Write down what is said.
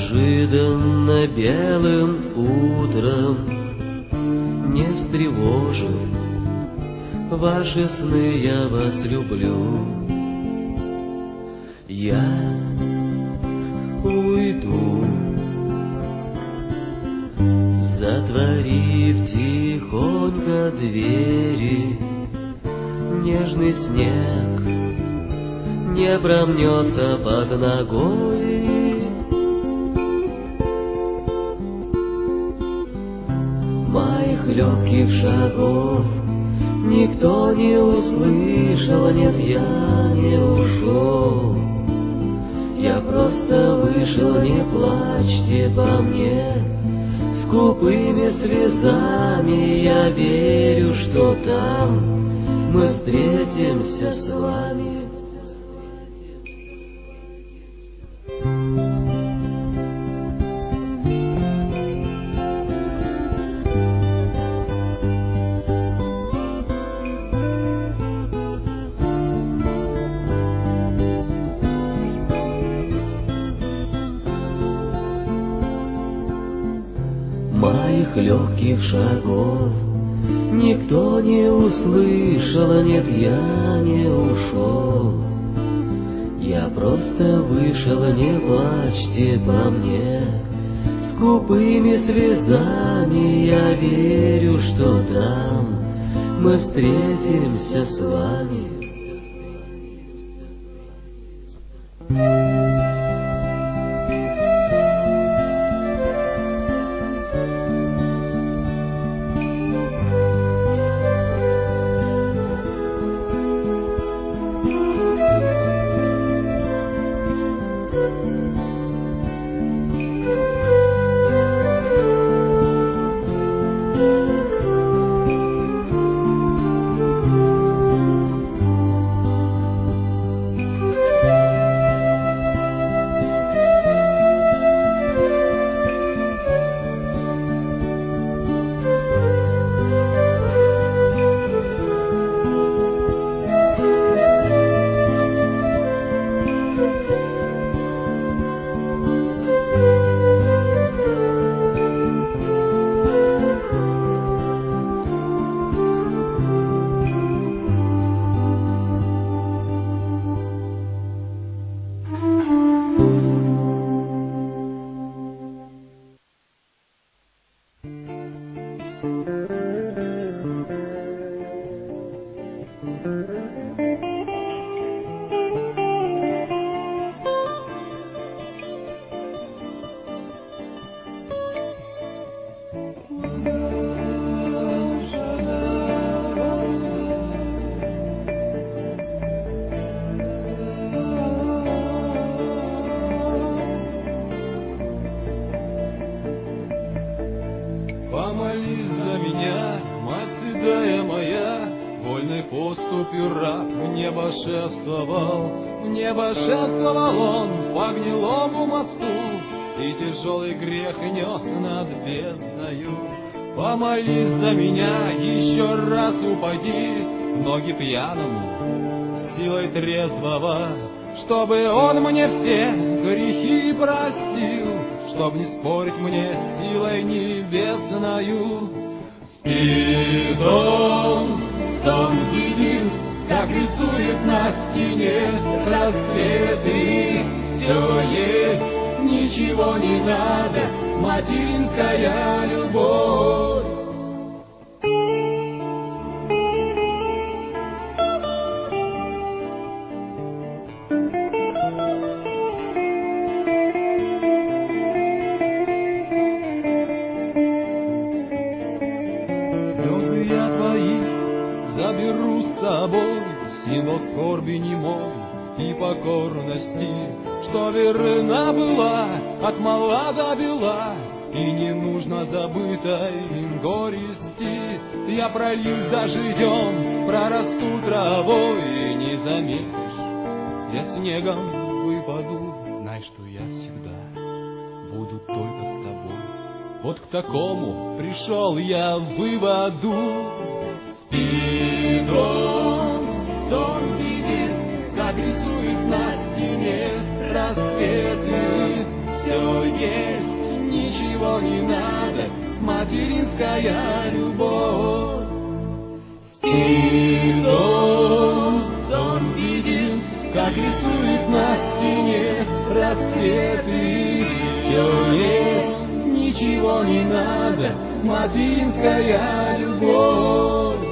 неожиданно белым утром, не встревожив ваши сны, я вас люблю. Я уйду, затворив тихонько двери. Нежный снег не промнется под ногой. Моих легких шагов никто не услышал, нет, я не ушел. Я просто вышел, не плачьте по мне. Скупыми слезами я верю, что там мы встретимся с вами. Моих легких шагов никто не услышал, нет, я не ушел. Я просто вышел, не плачьте по мне. Скупыми слезами я верю, что там мы встретимся с вами. Помолись за меня, мать седая моя, вольной поступью раб в небо шествовал он по гнилому мосту, и тяжелый грех нес над бездною. Помолись за меня, еще раз упади в ноги пьяному, силой трезвого, чтобы он мне все грехи простил, чтоб не спорить мне с силой небесною. Спит он, сон видит, как рисует на стене рассветы. Все есть, ничего не надо, материнская любовь. Заберу с собой символ скорби немой и покорности, что верна была от мала до бела, и не нужно забытой горести. Я прольюсь дождем, прорасту травой, и не заметишь, я снегом выпаду. Знай, что я всегда буду только с тобой. Вот к такому пришел я в выводу. Спит он, сон видит, как рисует на стене рассветы. Все все есть, ничего не надо, материнская любовь. И он видит, как рисует на стене рассветы. Все есть, ничего не надо, материнская любовь.